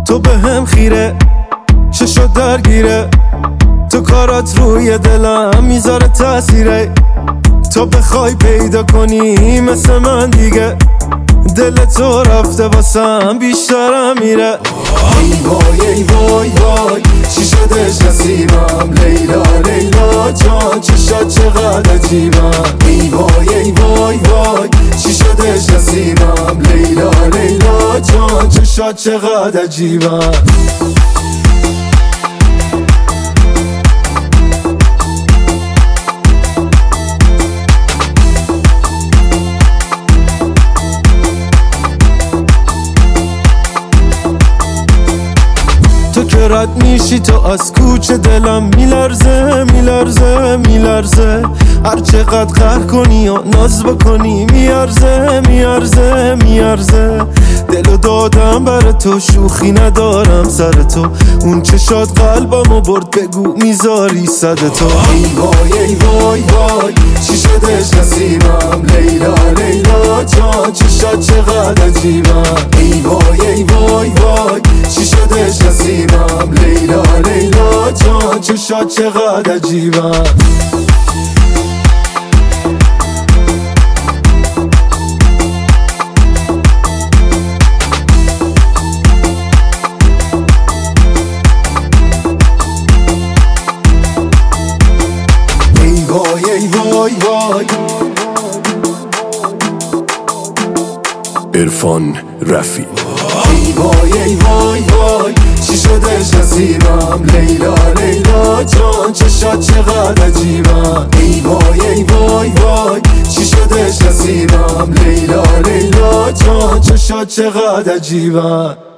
تو به هم خیره، چشات درگیره، تو کارات روی دلم میذاره تاثیره. تو بخوای پیدا کنی مثل من دیگه، دل تو رفته واسم بیشترم میره. ای وای ای وای وای چی شدش نصیبم، لیلا لیلا جان چشات چقدر عجیبم. ای وای ای وای وای چی شدش نصیبم، لیلا لیلا جان چشات چقدر عجیبم. تو که رد میشی تو از کوچه دلم میلرزه میلرزه میلرزه. هر چقدر قهر کنی و ناز بکنی میارزه میارزه میارزه. دلو دادم بر تو شوخی ندارم سر تو، اون چشات قلبمو برد بگو میذاری صد تو. ای وای ای وای وای چی شدش نصیبم، لیلا لیلا جان چشات چقدر عجیبم. ای وای ای وای وای چی شدش نصیبم، لیلا لیلا جان چشات چقدر عجیبم. ای وای ای وای وای. عرفان رفیع. ای وای ای وای وای چی شدش نصیبم، لیلا لیلا جان چشات چقدر عجیبم. ای وای ای وای وای چی شدش نصیبم، لیلا لیلا جان چشات چقدر عجیبم.